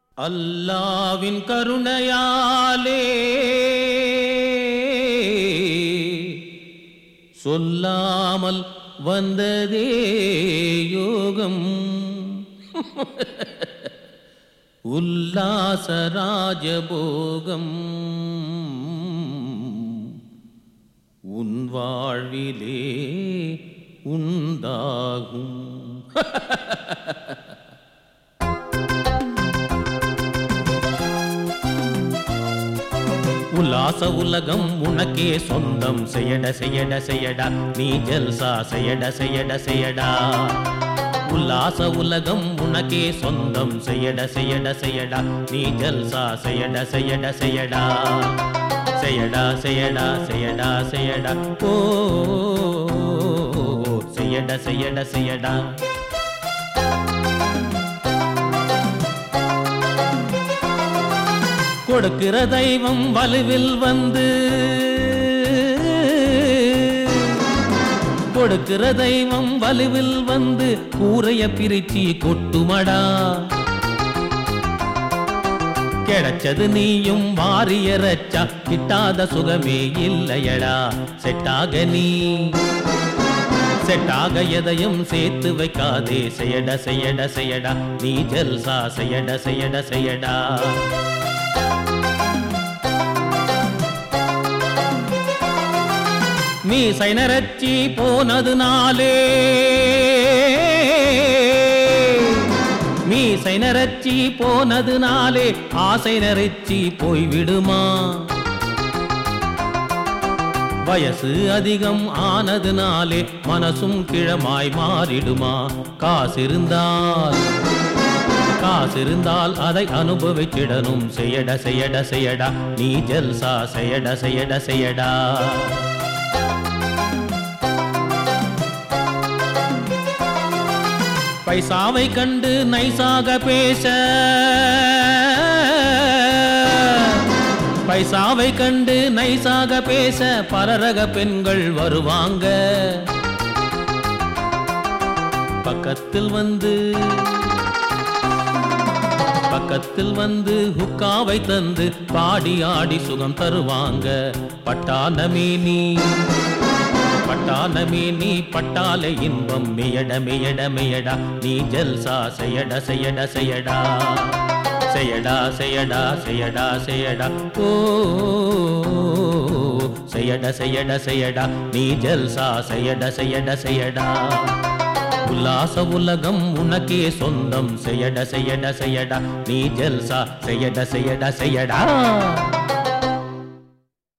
அல்லாவின் கருணையாலே சொல்லாமல் வந்ததே யோகம் உல்லாச ராஜபோகம் உன் வாழ்விலே உண்டாகும். உல்லாச உலகம் உனக்கே சொந்தம். செய்யட செய்யட செய்யடா நீ ஜல்சா செய்யட செய்யட செய்யடா. உல்லாச உலகம் உனக்கே சொந்தம். செய்யட செய்யட செய்யடா நீ ஜல்சா செய்யட செய்யட செய்யடா. செய்யடா செய்யடா செய்யடா செய்யடா ஓ செய்யட செய்யட செய்யடா. கொடுக்கிற தெய்வம் வலுவில் வந்து கொடுக்கிற தெய்வம் வலுவில் வந்து கூரைய பிரிச்சி கொட்டுமடா. கிடைச்சது நீயும் வாரியரச்சா கிட்டாத சுகமே இல்லையடா. செட்டாக நீ செட்டாக எதையும் சேர்த்து வைக்காதே. செய்யட செய்யட செய்யடா நீ ஜல்சா செய்யட செய்யட செய்யடா. மீசை நரச்சி போனதுனாலே மீசை நரச்சி போனதுனாலே ஆசை நரச்சி போய்விடுமா. வயசு அதிகம் ஆனதுனாலே மனசும் கிழமாய் மாறிடுமா. காசிருந்தால் அதை அனுபவிச்சிடனும். செய்யட செய்யட செய்யடா நீ ஜல்சா செய்யட செய்யட செய்யடா. பைசாவை கண்டு நைசாக பேச பைசாவை கண்டு நைசாக பேச பரரக பெண்கள் வருவாங்க. பக்கத்தில் வந்து ஹுக்காவை தந்து பாடி ஆடி சுகம் தருவாங்க. பட்டாளமே நீ பட்டாலே இன்பம். மேயட மேயட மேயடா நீ ஜல்சா செய்யட செய்யட செய்யடா. செய்யடா செய்யடா செய்யடா செய்யடா ஓ செய்யட செய்யட செய்யடா நீ ஜல்சா செய்யட செய்யட செய்யடா. உல்லாச உலகம் உனக்கே சொந்தம். செய்யட செய்யட செய்யடா நீ ஜல்சா செய்யட செய்யட செய்யடா.